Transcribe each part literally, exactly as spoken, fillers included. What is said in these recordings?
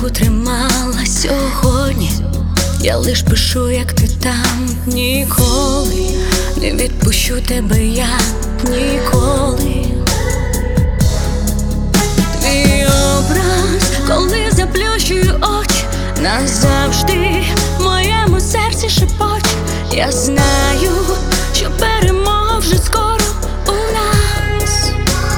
яку тримала сьогодні. Я лиш пишу, як ти там. Ніколи не відпущу тебе я, ніколи. Твій образ, коли заплющую очі, назавжди в моєму серці шепоче. Я знаю, що перемога вже скоро у нас.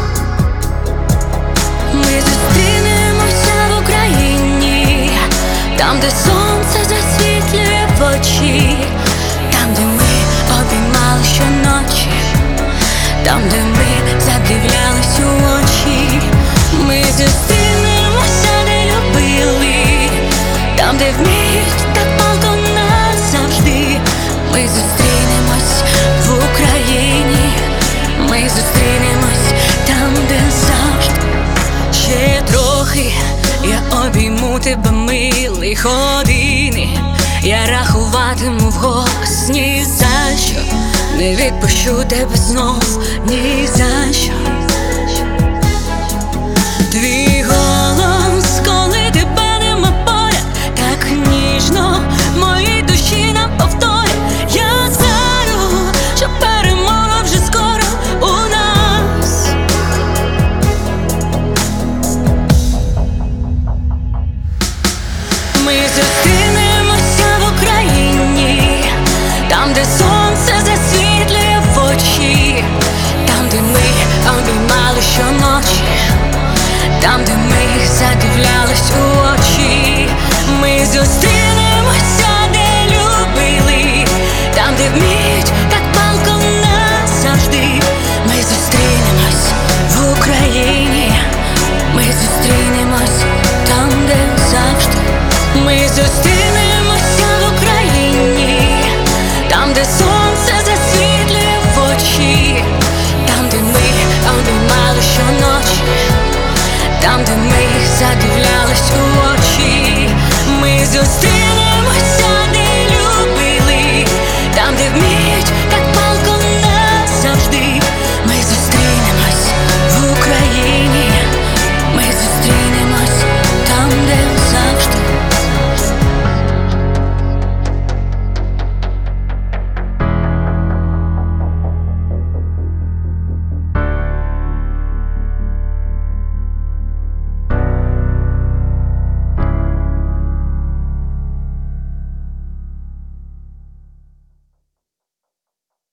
Ми зустрінемося в Україні, там, де сонце засвітлює в очі, там, де ми обіймали щоночі, там, де ми задивлялись у очі. Ми зустрінемося, де любили, там, де вміють так палко назавжди. Ми зустрінемось в Україні, ми зустрінемось там, де завжди. Ще трохи я обійму тебе, милий, години я рахуватиму вголос. Ні за що не відпущу тебе знов, ні за що. Твій голос, коли тебе нема поряд, так ніжно в моїй душі нам повторює. Я знаю, що перемога вже скоро у нас. Ми зустрінемося в Україні, там, де сонце засвітлює в очі, там, де ми обіймали щоночі, там, де ми задивлялись у очі. Ми зустрінемося, де любили, там, де вміють так палко назавжди. Ми зустрінемось в Україні, ми зустрінемось там, де завжди. Ми зустрінемося в Україні, там, де сонце засвітлює в очі, там, де ми обіймали щоночі, там, де ми задивлялись у очі. Ми зустрінемось.